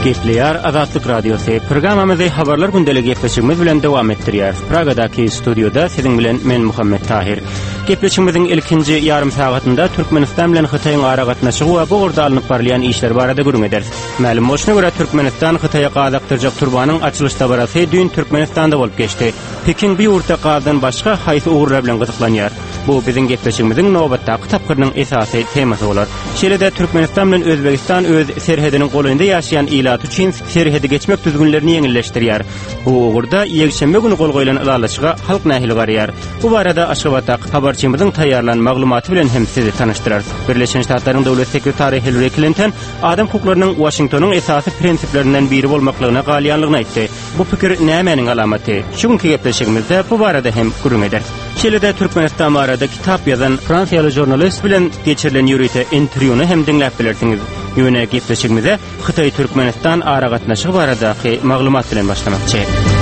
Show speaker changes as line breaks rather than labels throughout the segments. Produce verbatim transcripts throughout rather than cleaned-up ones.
Gepleýär Azatlyk Radiosu programmamyzy habarlar gündeligi gepleşigimiz bilen dowam etdirýär. Pragadaky studioda siziň bilen men Muhammed Tahir. Gepleşigimiziň ilkinji ýarym sagatynda Türkmenistan bilen Hytaýyň ara gatnaşygy we bu urda alınıp barlayan işler barada gürüm ederiz. Ma'lum bolşuna görä Türkmenistan Hytaýa gazakdyrjak turbanyň açylyş tabarasy dün Türkmenistanda bolup geçdi. Pekin bir urda gazydan başga haýsy ugurlar bilen gyzyklanýar. Bu biziň gepleşigimiziň nobatdaky tapgyrynyň esasy temasy bolar. Şeýle-de Türkmenistan bilen Özbegistan öz serhediniň golynda ýaşaýan ilat üçin serhedi geçmek düzgünlerini ýeňilleşdirýär. Bu ugurda ýekşembe güni gol goýulan ýalaşyga halk nähili garýar. Bu barada Aşgabatak habarçymyzyň taýýarlan maglumaty bilen hem sizi tanyşdyrar. Birleşen Ştatlaryň dowlat sekretary Hillary Clinton adam hukuklarynyň Washingtonyň esasy prinsiplerinden biri bolmaklygyna galýanlygyny aýtdy. Bu pikir nämenin alamaty? Şuňky gepleşigimizde bu barada hem gürüm eder. Şeýle-de Türkmenistan barada kitap ýazan Fransiýaly jurnalist bilen geçirilen ýürüýte interwýuny hem dinläp bilersiňiz. Ýöne gepleşigimize Hytaý Türkmenistan ara gatnaşygy baradaky maglumat bilen başlamakçy.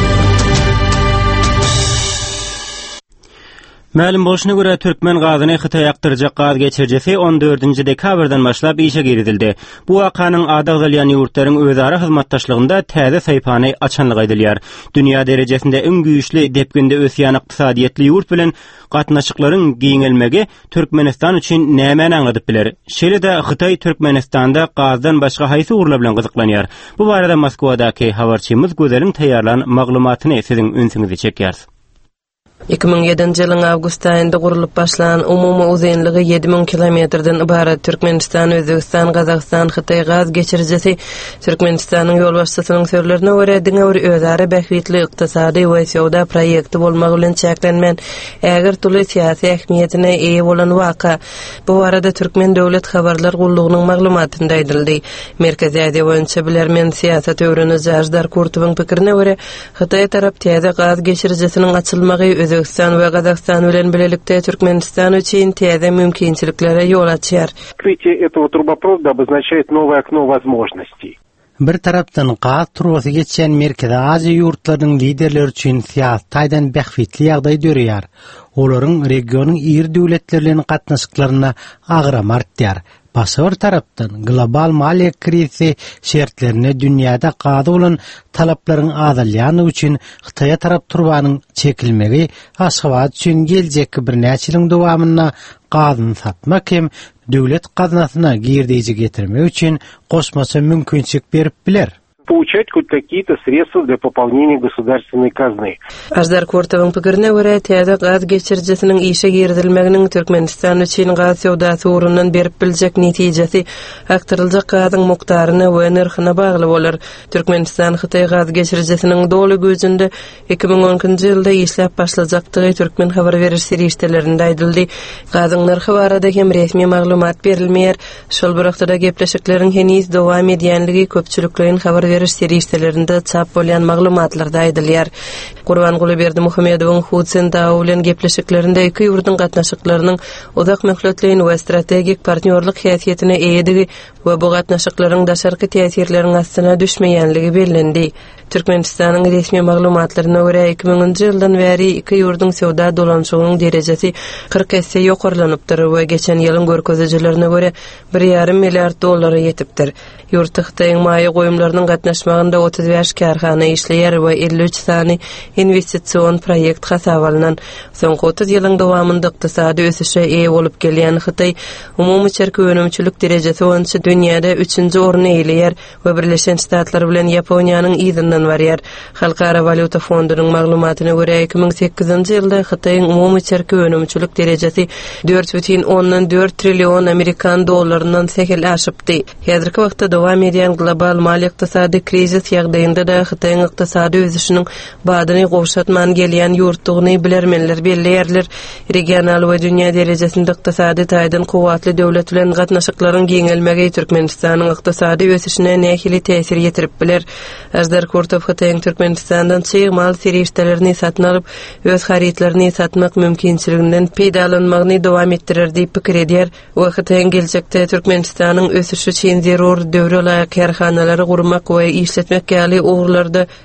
Ma'lum bolşuna görä Türkmen gazyny Hytaýa aqtyrjak gaz geçirjesi on dördünji dekabrdan başlap işe giridildi. Bu wakanyň adagdalyan ýurtlaryň özara hyzmatdaşlygynda täze saýpany açanlyk edilýär. Dünýä derejesinde iň güýçli depginde ösýän ykdysadyýetli ýurt bilen gatnaşyklaryň giňelmegi Türkmenistan üçin näme aňladyp biler. Şeýle-de Hytaý Türkmenistanda gazdan başga haýsy ugurlar bilen gyzyklanýar. Bu barada Moskwadaky habarçymyz gözeliň taýýarlan maglumatyny siziň önüňizde çekýär.
iki ming ýedinji ýylyň awgust aýynda gurulyp başlanan umumy uzunlygy ýedi ming kilometrden ibaret Türkmenistan, Özbegistan, Gazakystan, Hytaý gaz geçirjesi Türkmenistanyň ýol başçysynyň sözlerine görä diňe bir özara bähwitli ykdysady we sowda proýekti bolmagy bilen çäklenmän äger tuly syýasy ähmiýetine eýe bolan waka. Bu arada Türkmen döwlet habarlar gullugynyň maglumatynda aýdyldy. Merkezi Aziýa boýunça bilermen siýasat öwreni Jajdar Kurtowyň pikirine görä Hytaý tarap täze gaz geçirjesiniň açylmagy Özbegistan we Gazakystan bilen bilelikde Türkmenistan üçin täze mümkinçiliklere ýol açýar.
Открытие этого трубопровода обозначает новое окно возможностей.
Bir tarapdan gaz trubasy geçen Merkezi Aziýa ýurtlarynyň liderleri üçin syýasatydan bähwitli ýagdaý dörýär. Olaryň regionyň ýer döwletleriniň gatnaşyklaryna agram artýar. Başga bir tarapdan global maliýe krizi şertlerine dünýäde gaza bolan talaplaryň azalýany üçin Hytaýa tarap turbanyň çekilmegi Aşgabat üçin geljek bir näçe ýylyň dowamyna gazyny satmak hem döwlet gaznasyna girdiği getirmek üçin goşmasa mümkinçilik berip biler.
Получать хоть какие-то средства для пополнения государственной казны.
Ajdar Kurtowyň pikirine görä täze gaz geçirjesiniň işe girdilmeginiň Türkmenistan üçin gaz sowdasy urundan berip biljek netijesi aktyryljak gazyň mukdaryna we narhyna bagly bolar. Türkmenistan Hytaý gaz geçirjesiniň doly gözünde iki ming onunçy ýylda işläp başlajakdygy Türkmen habar beriş serişdelerinde aýdyldy. Gazyň narhy barada hem resmi maglumat berilmeýär. Şol bir wagtda gepleşikleriň heniz dowam edýänligi köpçüliklerin habar beriş serişdelerinde çap bolýan maglumatlarda aýdylýar. Gurbanguly Berdimuhammedowyň Hudsen dawy bilen gepleşiklerinde iki ýurduň gatnaşyklarynyň uzak möhletliğin we strategik partnerlik häsiýetine eýdigi we bu gatnaşyklaryň daşarky täsirleriň astyna düşmeýänligi bellendi. Türkmenistanyň resmi maglumatlaryna görä iki minginji ýyldan bäri iki ýurduň sowda dolanşygynyň derejesi kırk esse ýokarlanypdyr we geçen ýylyň görkezjilerine görä bir ýarym milliard dollara ýetipdir. Ýurt Hytaýyň maýy goýumlarynyň gatnaşmagynda otuz beş karhana işleýär we elli üç sany investision proýekt hasaba alynan. Soňky otuz ýylyň dowamynda ykdysady ösüşe eýe bolup gelýän Hytaý umumy çerki önümçilik derejesi boýunça dünýäde üçünji orny eýleýär we Birleşen Ştatlar bilen Ýaponiýanyň ýygynyň barýar. Halkara Valyuta Fondunyň maglumatyna görä iki ming sekizinji ýylda Hytaýyň umumy çerki önümçilik derejesi dört бүтүн ondan dört trillion Amerikan dollarynyň sehel aşypdy. Häzirki wagtda dowam edýän global maliýe ykdysady krizis ýagdaýynda da Hytaýyň ykdysady özüşiniň badyny gowşatman gelýän ýurtdugyny bilermenler belleýärler. Regional we dünýä derejesinde ykdysady taýdan kuwatly döwlet bilen gatnaşyklaryň giňelmegi Türkmenistanyň ykdysady ösüşine nähili täsir ýetirip biler. Ajdar Kurtow Hytaýyň Türkmenistandan çyýmal serişdelerini satyn alyp öz haritlaryny satmak mümkinçiliginden peýdalanmagyny dowam etdirer diýip pikir edýär. We Hytaýyň geljekde Türkmenistanyň ösüşi üçin zerur döwre laýyk karhanalary gurmak we işletmek ýaly ugurlarda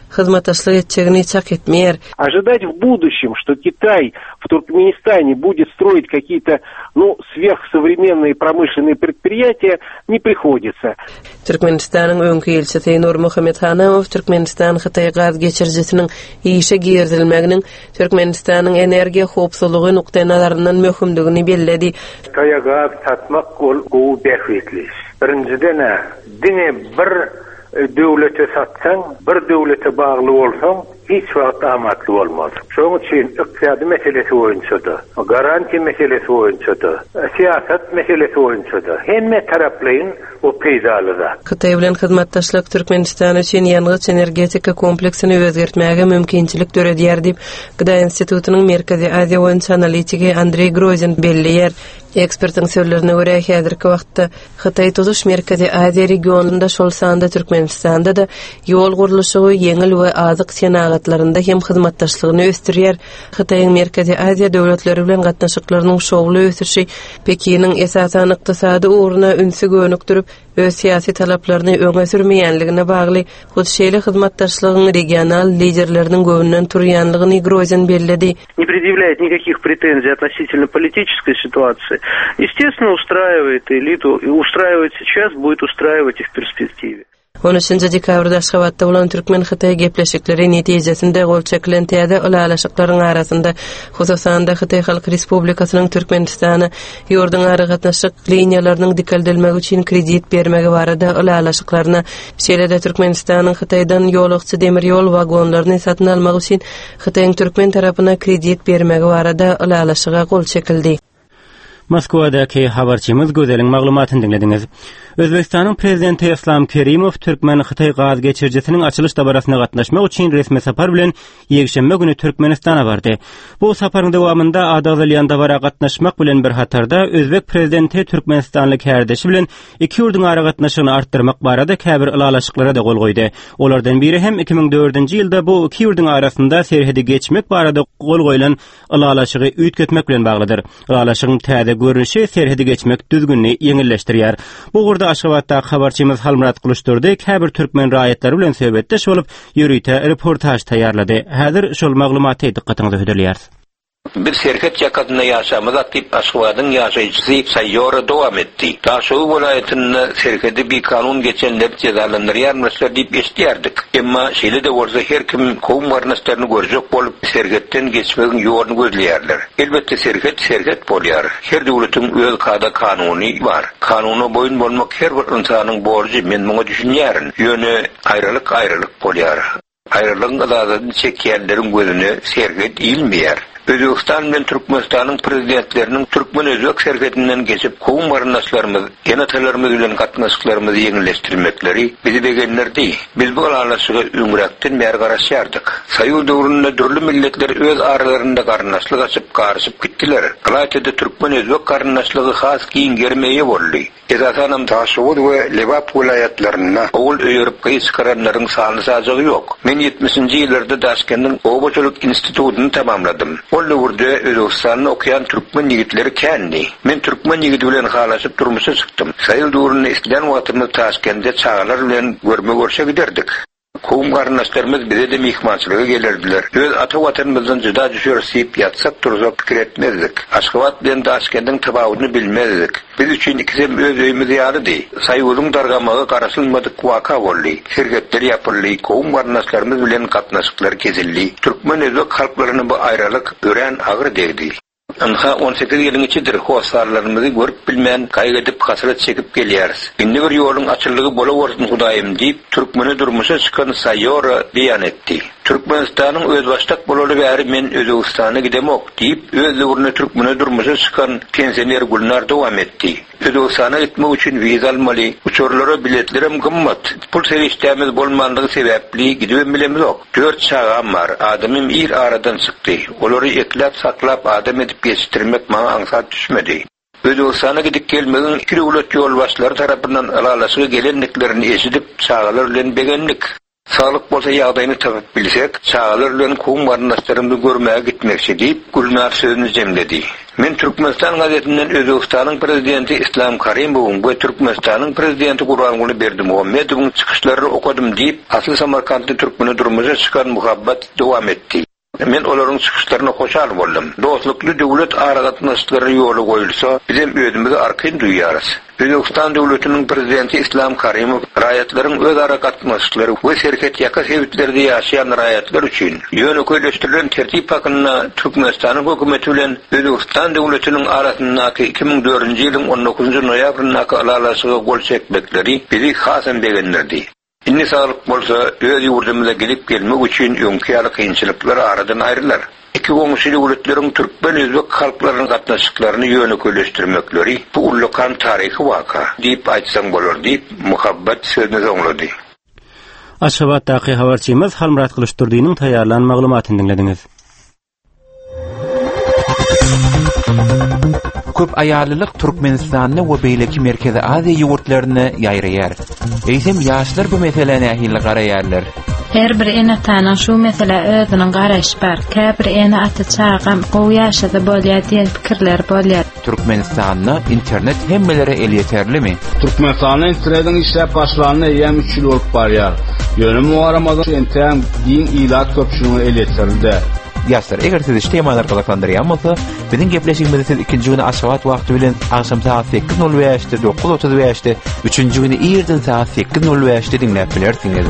hyzmatdaşlyk etjegini çak etmeýär.
Ожидать в будущем, что Китай в Туркменистане будет строить какие-то, ну, сверхсовременные промышленные предприятия, не приходится.
Türkmenistanyň öňki elçisi Nur Muhammed Hanamow Türkmenistan Hytaý gaz geçirjesiniň işe girdilmeginiň Türkmenistanyň energiýa howpsuzlygy nukta nazaryndan möhümdigini belledi.
Hytaýa gaz satmak ol gowy bähwetli. Birinciden dine bir döwlete satsaň, bir döwlete bagly bolsaň, hiç wagt amatly bolmaz. Şoň üçin ykdysady meselesi boýunça-da, garantiya meselesi boýunça-da, siýasat meselesi boýunça-da hemme taraplaryň o peýdalyda.
Hytaý bilen hyzmatdaşlyk Türkmenistan üçin ýalňyç energetika kompleksini özgertmäge mümkinçilik döredýär diýip Gyda institutynyň Merkezi Aziýa boýunça analitigi Andrey Grozin belliýär. Ekspertiň sözlerine görä häzirki wagtda Hytaý tutuş Merkezi Aziýa regionunda şol sanda Türkmenistanda da ýol gurulşy ýeňil we azyk senagatlarynda hem hyzmatdaşlygyny ösdürýär. Hytaýyň Merkezi Aziýa döwletleri bilen gatnaşyklarynyň şowly ösüşi Pekiniň esasan ykdysady uğruna ünsü gönükdirip öz siyasi talaplaryny öňe sürmeýänligine bagly hudşeýle hyzmatdaşlygyň regional liderleriniň göwünden turýanlygyny Grozin belledi.
Не предъявляет никаких претензий относительно политической ситуации. Естественно, устраивает элиту, и устраивает сейчас, будет устраивать и в перспективе.
on üçinji dekabrda Aşgabatda bolan Türkmen-Hytaý gepleşikleri netijesinde gol çekilen täze ulalaşyklaryň arasynda hususan da Hytaý Halk Respublikasynyň Türkmenistana ýurdun ara gatnaşyk liniýalarynyň dikildilmegi üçin kredit bermegi barada ulalaşyklaryna şeýle-de Türkmenistanyň Hytaýdan ýolukçy demir ýol wagonlaryny satyn almak üçin Hytaýyň Türkmen tarapyna kredit bermegi barada ulalaşyga gol çekildi.
Moskowadaky habarçymyz gözeliň maglumatyny dinlediňiz. Özbekistanyň prezidenti Islom Kerimow Türkmen-Hytaý gaz geçirjesiniň açylış dabarasyna gatnaşmak üçin resmi sapar bilen ýekşembe güni Türkmenistana bardy. Bu saparyň dowamında adagylan dabara gatnaşmak bilen bir hatarda Özbek prezidenti Türkmenistanlyk härdeşi bilen iki ýurdun ara gatnaşygyny artdyrmak barada käbir ulalaşyklara da gol goýdy. Olardan biri hem iki ming dördünji ýylda bu iki ýurdun arasynda serhedi geçmek barada gol goýulan ulalaşygy üýtgetmek bilen baglydyr. Ulalaşygyň täze görünüşi serhedi geçmek düzgünni ýeňilleşdirýär. Bu gurda Aşgabatda habarçymyz Halmurat Kılıçdurdy käbir türkmen raýatlary bilen söhbetdeş bolup ýürüýte reportaj taýýarlady. Häzir şol maglumaty diqqatiňizi höderliýär.
Bir serket yakadına yaşamıza tip Aşgabat'ın yaşayıcısı Sayyora devam etti. Taşoğu vilayetinde serketi bir kanun geçenler cezalandırıyarmışlar deyip istiyardık. Ama şeyle de olsa her kim kovum varnaslarını görecek bolup serketten geçmenin yolunu gözleyerler. Elbette serket serket bolýar. Her devletin öz kada kanuni var. Kanuna boyun bolmak her bir insanın borcu, men muňa düşünýärin. Ýöne aýralyk aýralyk bolýar. Aýralygyň azadyny çekýänleriň gözüne serket ilmeýär. Özbekistan bilen Türkmenistanyň prezidentläriniň Türkmen özbek serketinden geçip kovum barnaşlarymyz, ýanatalarymyz bilen gatnaşyklarymy ýeňilleşdirmekleri bizi begenlerdi. Biz bu ulalaşyga öňrekden bäri garaşýardyk. Soýuz döwründe dürli milletler öz aralarynda garnaşlyk açyp garşyp gitdiler. Galatyada Türkmen özbek garnaşlygy has giň germeýe boldy. Esasanam Taşowut we Lebap vilayetlerinde owul öýürüp gyýçyranlaryň sany sajagy ýok. Men ýetmişinji ýyllarda Daşkendiň Obaçylyk institutyny tamamladym. Ol döwürde Özbekistanyň okyan türkmen ýigitleri kändi. Men türkmen ýigiti bilen halaşyp durmuşa çykdym. Saýıl döwründe isleýän wagtymda Taşkentde çağalar bilen görme görşe giderdik. Kovum garnaşlarymyz bize de mihmançylyga gelerdiler. Öz ata watanymyzdan juda düşürüp ýatsak turzak pikir etmezdik. Aşgabat bilen Daşkendiň tabawyny bilmezdik. Biz üçin ikisem öz öýümüz ýalydy. Saýulyň dargamagy garaşylmadyk waka boldy. Sergetler ýapyldy, kovum garnaşlarymyz bilen gatnaşyklar kesildi. Türkmen özbek halklaryny bu aýralyk ören agyr degdi. Anha on sekiz ýylyň içidir howsarlarymyzy görüp bilmän gaýgydyp hasret çekip gelýäris. Indi bir ýoluň açylygy bola bolsun Hudaýym diýip türkmeni durmuşa çykan Sayyora beýan etdi. Türkmenistanyň öz başdak bolaly bäri men Özbekistana gidemok diýip öz döwrüne türkmeni durmuşa çykan pensioner Gulnar dowam etdi. Özbekistana gitmek üçin wiza almaly, uçurlara biletlerim gymmat. Pul serişdämiz bolmandygy sebäpli gidip bilemizok. Dört çağam bar, adamym ir aradan çykdy. Olary eklap saklap adam edip geçirmek maňa aňsat düşmedi. Özbekistana gidip gelmegin iki döwlet ýolbaşlary tarapyndan alalaşyga gelenliklerini eşidip çağalar bilen begenlik. Sağlık bolsa ýagdaýyny tapyp bilsek, çağalar bilen kovum barnaşlarymyzy görmäge gitmekçi diýip Gulnar sözüni jemledi. Men Türkmenistan gazetinden Özbekistan'ın prezidenti İslam Karimov'un ve Türkmenistan'ın prezidenti Gurbanguly Berdimuhamedov'un çıkışlarını okudum deyip asıl Samarkandlı Türkmeni durumuna çıkan muhabbet devam etti. Men olaryň çykyşlaryna hoşal boldum. Dostlukly döwlet aragatnaşyklary ýoly goýulsa, bizim özümizi arkayn duýarys. Özbekistan döwletiniň prezidenti İslam Karimow raýatlaryň öz aragatnaşyklary we şerket ýaka sebäplerinde ýaşaýan raýatlar üçin ýönekeýleşdirilen tertip hakyna Türkmenistanyň hökümeti bilen Özbekistan döwletiniň arasyndaky iki ming dördünji ýylyň on dokuzunji noýabryndaky alalaşyga gol çekmekleri bizi hasam begendirdi. İnni sağlık bolsa öz ýurdumyza gelip gelmek üçin öňkärli kynçylyklar aradan aýrylar. Iki goňşy döwletleriň türkmen özbek halklarynyň gatnaşyklaryny ýönekeýleşdirmekleri bu ullukan taryhy waka diýip aýtsaň bolar diýip muhabbat sözüni soňlady.
Aşgabatdaky habarçymyz Halmurat Kılıçdurdynyň taýýarlan maglumatyny dinlediňiz.
Köp aýallylyk Türkmenistanyň we beýleki Merkezi Aziýa ýurtlaryny ýaýraýar. Eýsem ýaşlar bu meseleni ähli garaýarlar.
Her bir ene tana şu mesele özüniň garaşy bar. Käbir ene aty çağam gowy ýaşada bolýar diýen pikirler bolýar.
Türkmenistanyň internet hemmelere el ýeterlimi?
Türkmenistanyň internetiň işläp başlanyny ýem üç ýyl bolup barýar. Ýöne muharamadan internet diň ilat köpçüligine el ýeterildi.
Ýaşlar, eger siz işte ýamalar galaklandyrýan bolsa, biziň gepleşigimizi siz ikinji güni Aşgabat wagty bilen akşam saat sekiz nol beşde, dokuz otuz beşde, üçünji güni ýerden saat sekiz nol beşde dinläp bilersiňiz.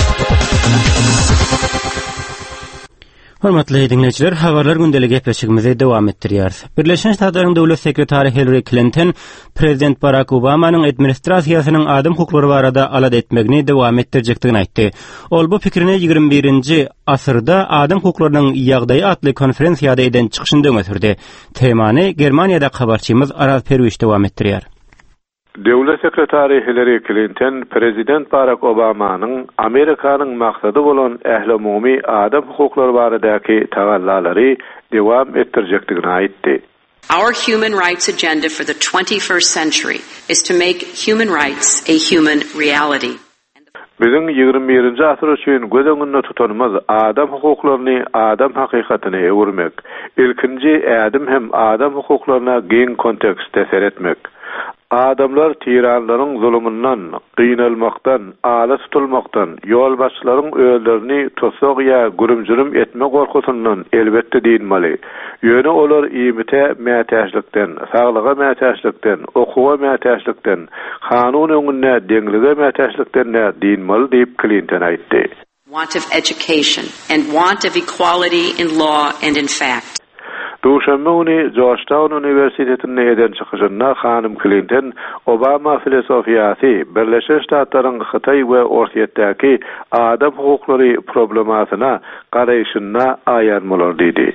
Hormatly dinleyijiler, habarlar gündelik gepleşigimizi dowam etdirýär. Birleşen Ştatlaryň döwlet sekretary Hillary Clinton Prezident Barack Obamanyň administrasiýasynyň adam hukuklary barada alad etmegini dowam etdirjekdigini aýtdy. Ol bu pikirini ýygrimi birinji asyrda adam hukuklarynyň ýagdaýy atly konferensiýada eden çykyşynda öňürdi. Temany Germaniýada habarçymyz Araz Perwiş dowam etdirýär.
Döwlet sekretary Hillary Clinton Prezident Barack Obamanyň Amerikanyň maksady bolan ähli-umumy adam hukuklary baradaky tagallalary dowam etdirjekdigini aýtdy.
Our human rights agenda for the twenty-first century is to make human rights a human reality.
Biziň ýygrimi birinji asyr üçin göz öňünde tutanymyz adam hukuklaryny adam hakykatyna ewirmek. Ilkinji adam hem adam hukuklaryna geň kontekstde seretmek. Adamlar tiranlaryň zulmündan, gynalmakdan, ala tutulmakdan, ýol başlaryň öýlerini tosok ýa gürümjürüm etme gorkusyndan elbetde diýilmeli. Ýöne olar iýmite mätäçlikden, saglyga mätäçlikden, okuwa mätäçlikden, kanun öňünde deňlige mätäçlikden diýilmeli diýip Clinton aýtdy.
Want of education and want of equality in law and in fact.
Duşanbe uni Georgetown Üniversitetinde eden çykyşynda Hanım Clinton Obama filosofiýasy Birleşen Ştatlaryň Hytaý we Ortaýatdaky adam hukuklary problematyna garaýşyna aýarmalar diýdi.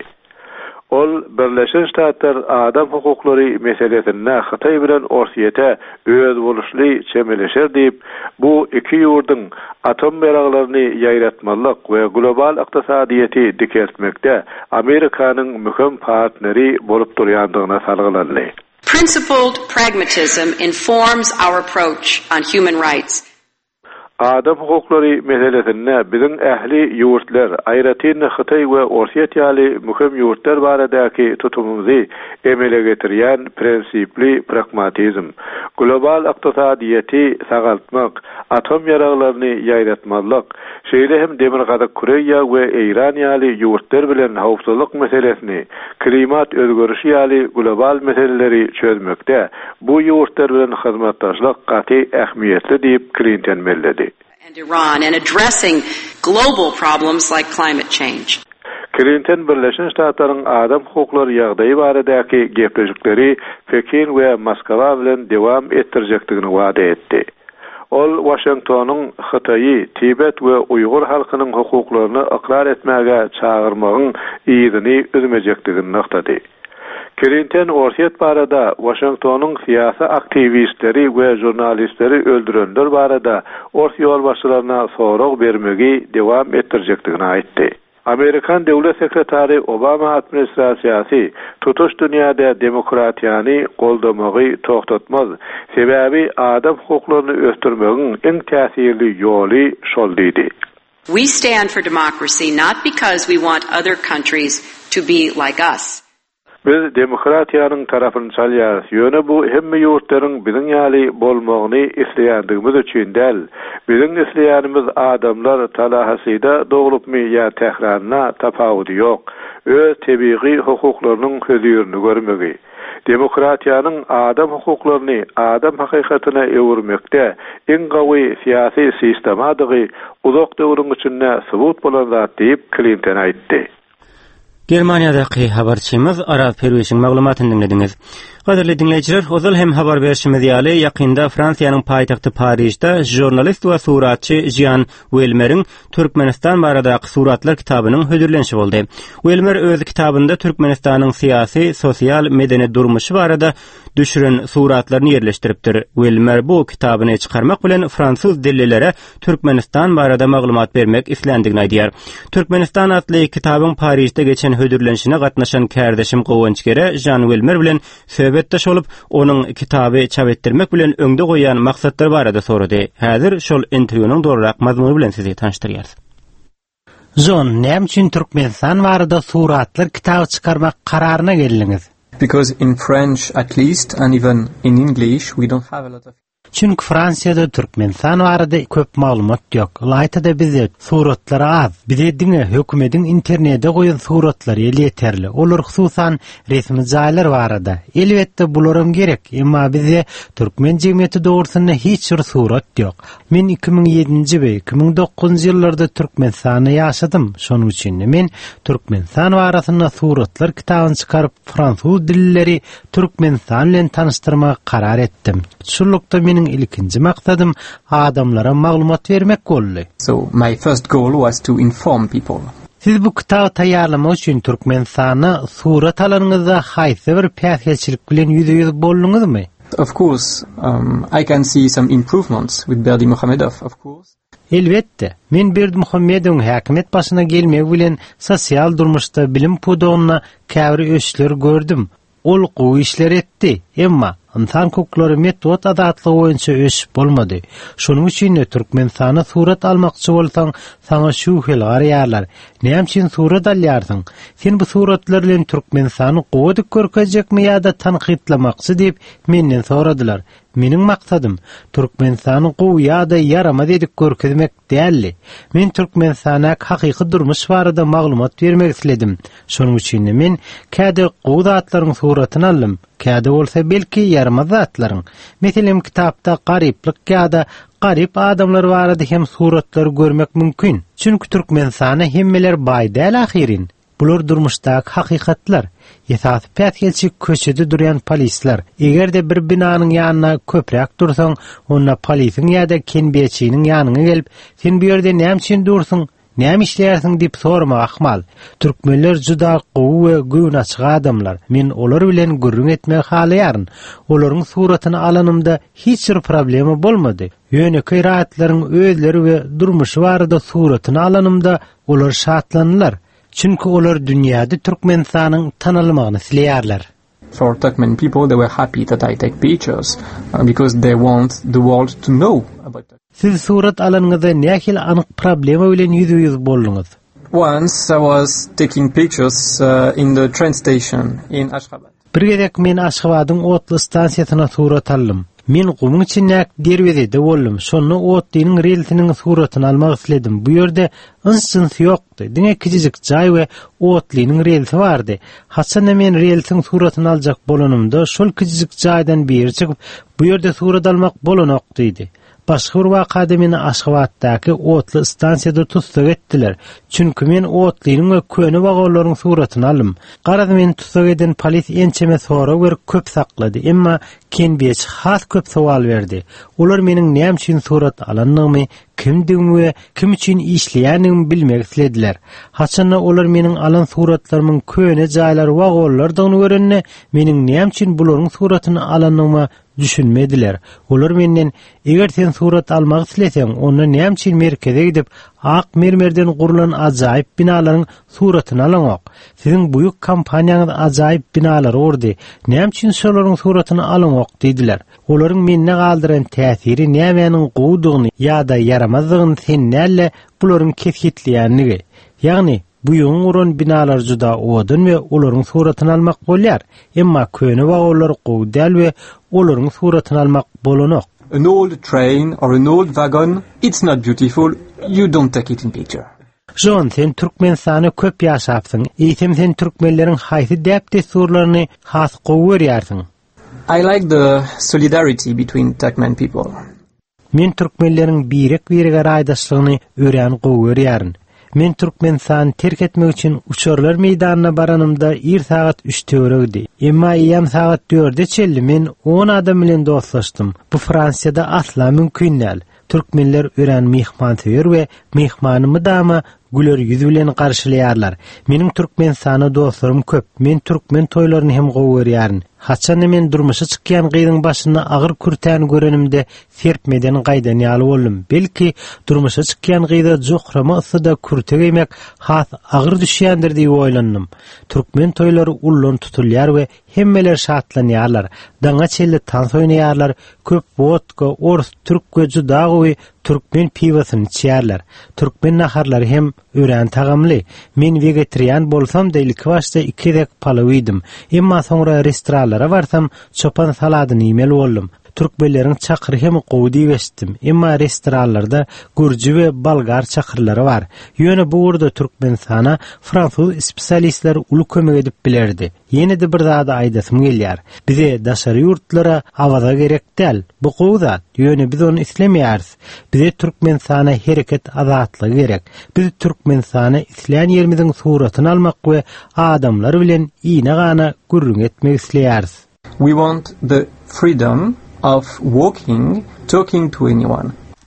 Ol Birleşen Ştatlar adam hukuklary meselesinde Hytaý bilen Ortaýata öz boluşly çemeleşer diýip bu iki ýurdyň atom beraglaryny ýaýratmalyk we global ykdysadyýety dikeltmekde Amerikanyň möhüm partneri bolup durýandygyna salgylady.
Principled pragmatism informs our approach on human rights.
Adam hukuklary meselesinde biziň ähli ýurtlar, aýratyn Hytaý we Ortaýat ýaly möhüm ýurtlar baradaky tutumumuzy emele getirýän prinsipli pragmatizm, global ykdysadyýety sagaltmak, atom ýaraglaryny ýaýratmalyk, şeýle hem demir gadak Koreýa we Iran ýaly ýurtlar bilen howpsuzlyk meselesini, klimat özgörüşi ýaly global meseleleri çözmekde bu ýurtlar bilen hyzmatdaşlyk gaty ähmiýetli diýip Clinton melledi.
And Iran and addressing global problems like climate change.
Clinton Birleşen Ştatlaryň adam hukuklary ýagdaýy baradaky gepleşikleri Pekin we Moskwa bilen dowam etdirjekdigini wada etdi. Ol Washingtonyň Hytaýy, Tibet we Uýgur halkynyň hukuklaryny ikrar etmäge çağırmagyň ýygyny üzmejekdigini noktady. Clinton Ortaýat barada Washingtonyň syýasy aktivistleri we jurnalistleri öldürenler barada orta ýol başlaryna sorag bermegi dowam etdirjekdigini aýtdy. Amerikan döwlet sekretary Obama administrasiýasy tutuş dünýäde demokratiýany goldamagy toktatmaz. Sebäbi adam hukuklaryny ösdürmegiň iň täsirli ýoly şol diýdi.
We stand for democracy not because we want other countries to be like us.
Biz demokratiýanyň tarabyny çalýar. Ýöne bu hemme ýurtlaryň biziň ýaly bolmagyny isleýändigimiz üçin däl. Biziň isleýänimiz adamlar talahasyda dogulupmy ýa tähranna tapawudy ýok. Öz tebiği hukuklarynyň hödürini görmegi. Demokratiýanyň adam hukuklaryny, adam hakykatyna ewirmekde iň gawy syýasy sistemadygy uzak döwrüň içinde subut bolan zat diýip Clinton aýtdy.
Germaniýadaky habarçymyz Aras Perweşiň maglumatyny dinlediňiz. Gaderli dinleýijiler, ozal hem habar berişimiz ýaly ýakynda Fransiýanyň paýtagty Paryjda jurnalist we suratçy Jean Welmer'iň Türkmenistan baradaky suratlar kitabynyň hödürlenşi boldy. Welmer öz kitabynda Türkmenistanyň syýasy, sosial, medeni durmuşy barada düşüren suratlaryny ýerleşdiripdir. Welmer bu kitabyny çykarmak bilen fransuz dillilere Türkmenistan barada maglumat bermek islendigini aýdýar. Türkmenistan adly kitabyň Paryjda geçen hödürlenşine gatnaşan kärdeşim Gowançgere Jean Welmer bilen söhbetdeş olup onun kitaby çap etdirmek bilen öňde goýan maksatlar barada sorady. Häzir şol interwýunyň dogrurak mazmuny bilen sizi tanıştyrýar.
John, näme üçin Türkmenistan barada suratlar kitaby çykarmak kararyna geldiňiz?
Because in French at least and even in English we don't have a lot of
Çünki Fransiýada Türkmenistan barada köp maglumat ýok. Laýtada bizde suratlar az. Bizde diňe hökümetiň internetde goýan suratlary ýeterli. Olar hususan resmi jaýlar barada. Elbetde bularym gerek, emma bizde türkmen jemgyýeti dogrusyna hiç bir surat ýok. Men iki ming ýedinji we iki ming dokuzunji ýyllarda Türkmenistanda ýaşadym. Şonuň üçin men Türkmenistan barasyna suratlar kitabyny çykaryp fransuz dilleri Türkmenistan bilen tanıştyrmaga karar etdim. Şulukda menin ilkinji maksadım adamlara maglumat vermek boldy.
So my first goal was to inform people.
Siz bu kitaby taýýarlamak üçin Türkmenistany surat alanyňyzda haýsy bir päsgelçilik bilen ýüze ýüz bolduňyzmy?
Of course, um, I can see some improvements with Berdi Muhammedov, of course.
Elbetde, men Berdi Muhammedowyň häkimet başyna gelmegi bilen sosial durmuşda bilim pudogyna käbir öşler gördüm. Ol gowy işler etdi, emma insan hukuklary metod adatlygy boýunça öş bolmady. Şonuň üçin Türkmenistana surat almakçy bolsaň, sana şu hil garýarlar. Näme üçin surat alýarsyň? Sen bu suratlar bilen Türkmenistany gowy görkezjekmi ýa-da tanqidlamakçy diýip menden soradylar. Meniň maksadym Türkmenistany gowy ýa-da ýaramaz edip görkezmek däldi. Men Türkmenistana hakyky durmuş barada maglumat bermek isledim. Şonuň üçin men käde gowy zatlaryň suratyny aldym. Käde bolsa belki ýaramaz zatlaryň. Meselem kitapda garyplyk ýa-da garyp adamlar barada hem suratlar görmek mümkin. Çünki Türkmenistana hemmeler baý däl ahyrin. Bular durmuşdaky hakykatlar. Ýesasy pätgelçi köçede durýan polisler. Egerde bir binanyň ýanyna köprek dursaň, onda polisiň ýa-da kenbeçiniň ýanyna gelip, sen bu ýerde näme üçin dursyň? Näme işleýärsiň diýip sormak ahmal. Türkmenler juda gowy we güýnaçyk adamlar. Men olar bilen gürrüň etmek halaýaryn. Olaryň suratyny alanymda hiç bir problema bolmady. Ýöne rahatlaryň özleri we durmuşy barada suratyny alanymda olar şatlanýar. Çünki olar dünýäde Türkmenistanyň tanylmagyny isleýärler.
For Turkmen people, they were happy that I take pictures uh, because they want the world to know about it.
Siz surat alanyňyzda nähil anyk problema bilen ýüze-ýüz bolduňyz?
Once I was taking pictures uh, in the train station in Ashgabat.
Bir gezek men Ashgabatyň otly stansiýasyna surat aldym. Men gumyň içinde derwezede boldum. Şonu otlynyň relsiniň suratyny almak isledim. Bu ýerde ınsçyns ýokdy. Diňe kijik jaý we otlynyň relsi bardy. Hasan men relsiň suratyny aljak bolanymda şol kijik jaýdan beri çykyp bu ýerde surat almak bolanokdy. Başga bir wakada meni Aşgabatdaky otly stansiýada tutsak etdiler. Çünki men otlynyň we köne wagalaryň suratyny aldym. Garadym meni tutsak eden polis ençeme sora bir köp saklady. Emma kenbeç has köp sowal berdi. Olar meniň näme üçin surat alandygymy, kimdigimi we kim üçin işleýändigimi bilmek istediler. Haçan olar meniň alan suratlarymyň köne jaýlar wagalaryny görenne meniň näme üçin bularyň suratyny alandygymy düşünmediler. Olar menden eger sen surat almak isleseň, onda näme üçin merkeze gidip ak mermerden gurulan ajaýyp binalaryň suratyny alanok. Siziň buýuk kampaniýaňyz ajaýyp binalar ordy. Näme üçin şolaryň suratyny alanok diýdiler. Olaryň menne galdyran täsiri nämeňiň gowdugyny ýa-da yaramazlygyny sen näle bularyň kesgitleýändigi. Ýagny Bu ýoň uran binalar juda odun we olaryň suratyny almak bolýar. Emma köne wagollar gowdal we olaryň suratyny almak bolanok.
An old train or an old wagon, it's not beautiful, you don't take it in picture.
Jon, sen Türkmenistany köp ýaşapsyň. Eýtem sen türkmenleriň haýsy däpde surlaryny has gowy görýärsiň?
I like the solidarity between Turkmen people.
Men türkmenleriň birek birege raýdaşlygyny ören gowy görýärin. Men Türkmenistany terk etmek üçin uçurlar meýdanyna baranymda ir saat üç töweregdi. Emma ýam saat dörde çelli men on adam bilen dostlaşdym. Bu Fransiýada asla mümkin näl. Türkmenler ören mehmansewer we mehmanymy dama güler ýüz bilen garşylaýarlar. Meniň Türkmenistany dostlarym köp. Men türkmen toýlaryny hem gowy görýärin. Haçan men durmuşa çykýan gyýdyň başyna agyr kürtäni görenimde serpmeden gaýdan ýaly boldum. Belki durmuşa çykýan gyýda jokrama ysda kürte giymek has agyr düşýändir diýip oýlandym. Türkmen toýlary ullun tutulýar we hemmeler şatlanýarlar. Daňa çelli tans oýnaýarlar. Köp vodka, ors, türk we juda gowy türkmen piwasyny içýärler. Türkmen naharlary hem ören tagamly. Men vegetarian bolsam da ilk başda iki dek palaw ýedim. Emma soňra restoranlara barsam çopan saladyny ýemel boldum. Türkmenleriň çakyry hem gowdy westim. Emma restoranlarda gurji we balgar çakyrlary bar. Ýöne bu urda Türkmenistana fransuz spesialistler uly kömek edip bilerdi. Ýene-de bir zada aýdasym gelýär. Bize daşary ýurtlara awaza gerek däl. Bu gowda ýöne biz onu islemýäris. Bize Türkmenistana hereket azatlygy gerek. Biz Türkmenistana isleýän ýerimiziň suratyny almak we adamlar bilen iýne gana gürrüň etmek isleýäris.
We want the freedom of walking, talking to anyone.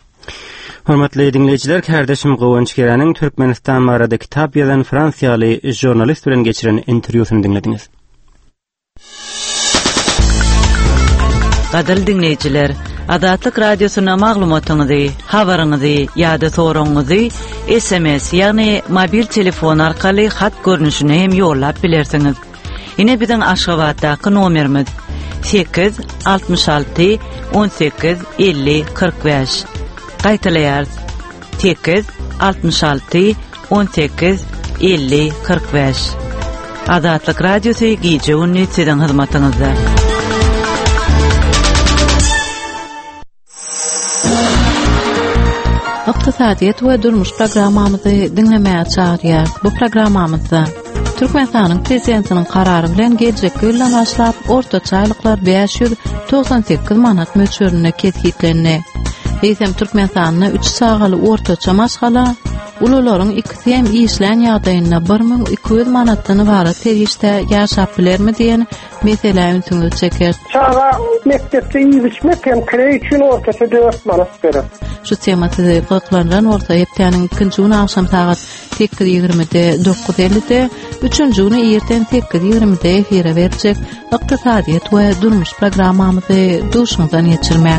Hormatly dinleyijiler, kardeşim Gowunç Geräniň Türkmenistan barada kitap ýazan Fransiýaly jurnalist bilen geçiren interwýusyny dinlediňiz.
Gadal dinleyijiler, Adatlyk radiosyna maglumatyňyzy, habaryňyzy ýa-da soraňyzy S M S ýagny mobil telefon arkaly hat görnüşine hem ýollap bilersiňiz. Ine biziň Aşgabatdaky nomerimiz sekiz altmış altı on sekiz elli kırk beş. Gaýtalaýar sekiz altmış altı on sekiz elli kırk beş. Adatlyk radiosy gije on sizin hyzmatyňyzda.
Iqtisadiýet we durmuş programmamyzy dinlemäge çagyrýar. Bu programmamyzda Türkmenistanyň prezidentiniň karary bilen gelecek ýyldan başlap ortaça aýlyklar beş ýüz doksan sekiz manat möçberine ketgitlenne. Eýsem Türkmenistanyň üç sagaly ortaça maşgala ulularyň ikisi hem işlän ýagdaýynda bir ming iki ýüz manatdan ibaret terişde ýaşap bilermi diýen meseleýi üstüne çeker.
Çağa mektepde ýyşmek hem kire üçin ortaça dört manat berer.
Şu tematy gyklanran orta hepdeniň ikinji güni akşam saat sekiz ýigrimide dokuz ellide, üçüncü güni erten sekiz ýigrimide efire berjek Iqtisadiýet we durmuş programmamyzy duşundan geçirmäň.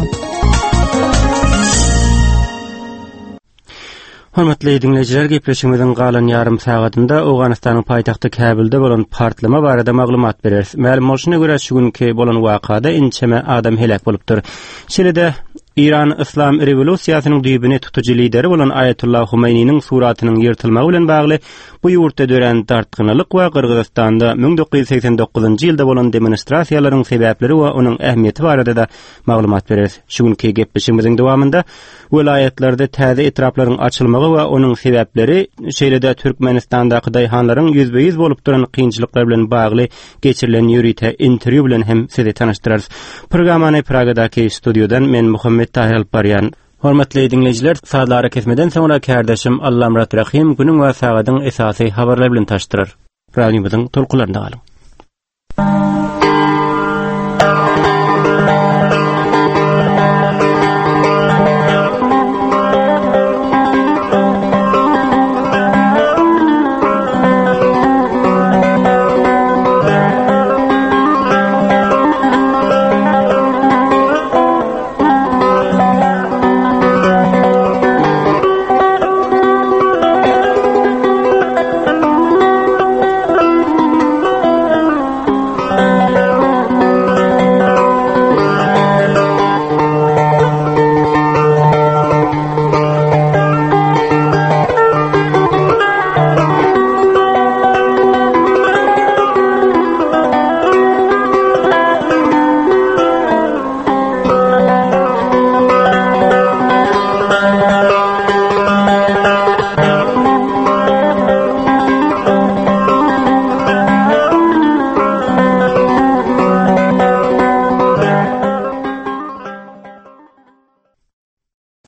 Hormatly dinleyijiler, gepleşigimiziň galan ýarym sagatynda Awganystanyň paýtagty Kabilde bolan partlama barada maglumat bereriz. Ma'lum bolşuna görä şu günki bolan wakada inçeme adam helak bolupdyr. Şeýle-de İran İslam revolüsiýasynyň düýbüne tutuji lideri bolan Ayatullah Humayniň suratynyň ýyrtylmagy bilen bagly bu ýurtda dören tartgynylyk we Kyrgyzstanda bin dokuz ýüz seksen dokuzynjy ýylda bolan demonstrasiýalaryň sebäpleri we onuň ähmiýeti barada da maglumat bereriz. Şu günki gepleşigimiziň dowamynda welaýetlarda täze etraplaryň açylmagy we onuň sebäpleri, şeýle-de Türkmenistandaky daýhanlaryň yüzbe yüz bolup duran kynçylyklar bilen bagly geçirilen ýürite interwýu bilen hem sizi tanyşdyrarys. Programmany Pragadaky studiodan men Muhammed Tahir Alparyan. Hormatly dinleyijiler, saatlara kesmeden soňra kardeşim Allam Rahim günüň we sagadyň esasy habarlar bilen taşdyrar. Programmamyzyň tolkularynda galyň.